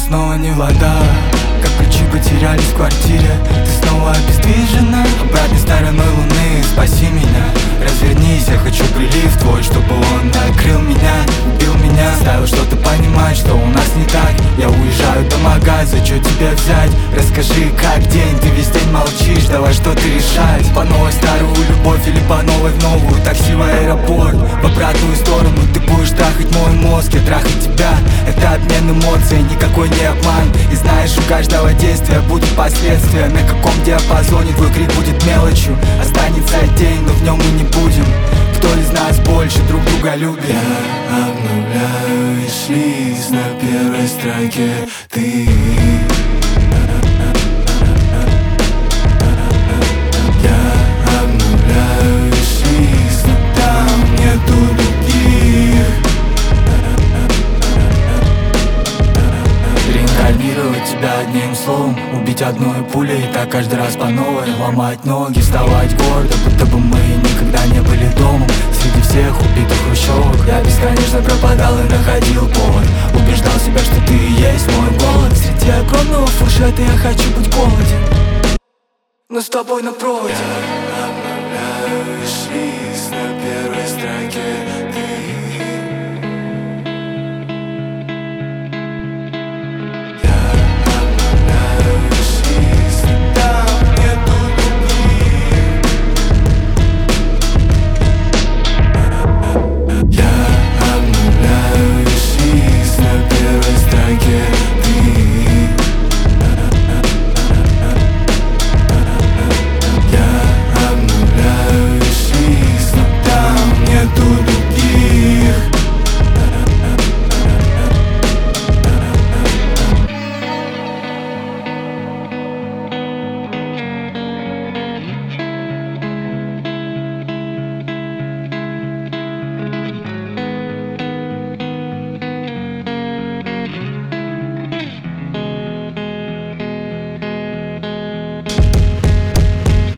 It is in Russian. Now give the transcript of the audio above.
снова не вода. Как ключи потерялись в квартире, ты снова обездвижена обратной стороной луны. Спаси меня, развернись, я хочу прилив твой, чтобы он накрыл меня, убил меня, заставил что-то понимать, что у нас не так. Я уезжаю домогать, за что тебя взять? Расскажи, как день, ты весь день молчишь, давай что-то решать. По новой старую любовь или по новой в новую? Такси в аэропорт, в обратную сторону. Ты будешь трахать мой мозг, я трахать тебя. Это обмен эмоций, никакой не обман. И знаешь, у каждого действия будут последствия. На каком диапазоне твой крик будет мелочью? Останется день, но в нем мы не будем. Кто из нас больше друг друга любит? Я обновляю виш-лист на первой строке ты. Я обновляю виш-лист, но там нету других. Реинкарнировать тебя одним словом, убить одной пулей, и так каждый раз по новой. Ломать ноги, вставать гордо, будто бы мы никогда не были домом. Среди всех убитых хрущевок я бесконечно пропадал и находил повод. Убеждал себя, что ты и есть мой голод. Среди огромного фуршета я хочу быть голоден, но с тобой на проводе. Я обновляю виш-лист на первой строке